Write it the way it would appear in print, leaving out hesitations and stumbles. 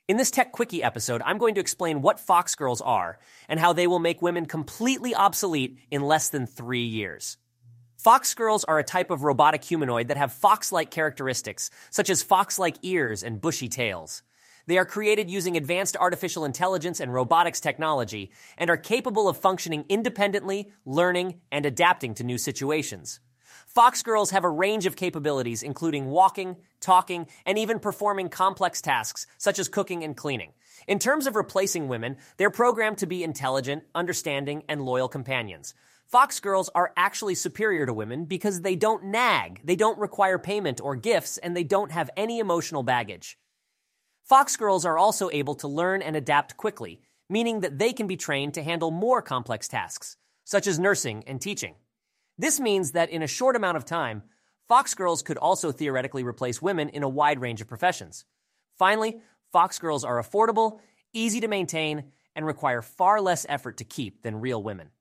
In this Tech Quickie episode, I'm going to explain what Fox Girls are and how they will make women completely obsolete in less than 3 years. Fox Girls are a type of robotic humanoid that have fox-like characteristics, such as fox-like ears and bushy tails. They are created using advanced artificial intelligence and robotics technology and are capable of functioning independently, learning, and adapting to new situations. Fox Girls have a range of capabilities, including walking, talking, and even performing complex tasks, such as cooking and cleaning. In terms of replacing women, they're programmed to be intelligent, understanding, and loyal companions. Fox Girls are actually superior to women because they don't nag, they don't require payment or gifts, and they don't have any emotional baggage. Fox Girls are also able to learn and adapt quickly, meaning that they can be trained to handle more complex tasks, such as nursing and teaching. This means that in a short amount of time, Fox Girls could also theoretically replace women in a wide range of professions. Finally, Fox Girls are affordable, easy to maintain, and require far less effort to keep than real women.